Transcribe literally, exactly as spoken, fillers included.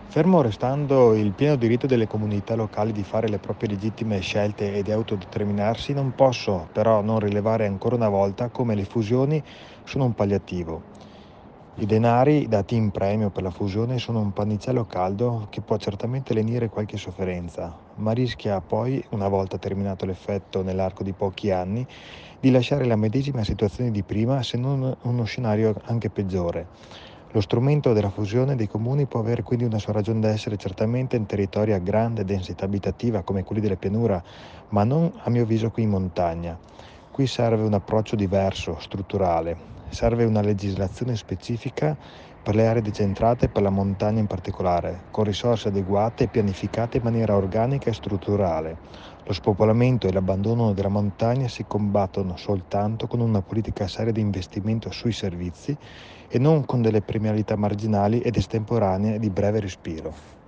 Fermo restando il pieno diritto delle comunità locali di fare le proprie legittime scelte e di autodeterminarsi, non posso però non rilevare ancora una volta come le fusioni sono un palliativo. I denari dati in premio per la fusione sono un pannicello caldo che può certamente lenire qualche sofferenza, ma rischia poi, una volta terminato l'effetto nell'arco di pochi anni, di lasciare la medesima situazione di prima, se non uno scenario anche peggiore. Lo strumento della fusione dei comuni può avere quindi una sua ragione d'essere certamente in territori a grande densità abitativa come quelli delle pianura, ma non a mio avviso qui in montagna. Qui serve un approccio diverso, strutturale. Serve una legislazione specifica per le aree decentrate e per la montagna in particolare, con risorse adeguate e pianificate in maniera organica e strutturale. Lo spopolamento e l'abbandono della montagna si combattono soltanto con una politica seria di investimento sui servizi e non con delle premialità marginali ed estemporanee di breve respiro.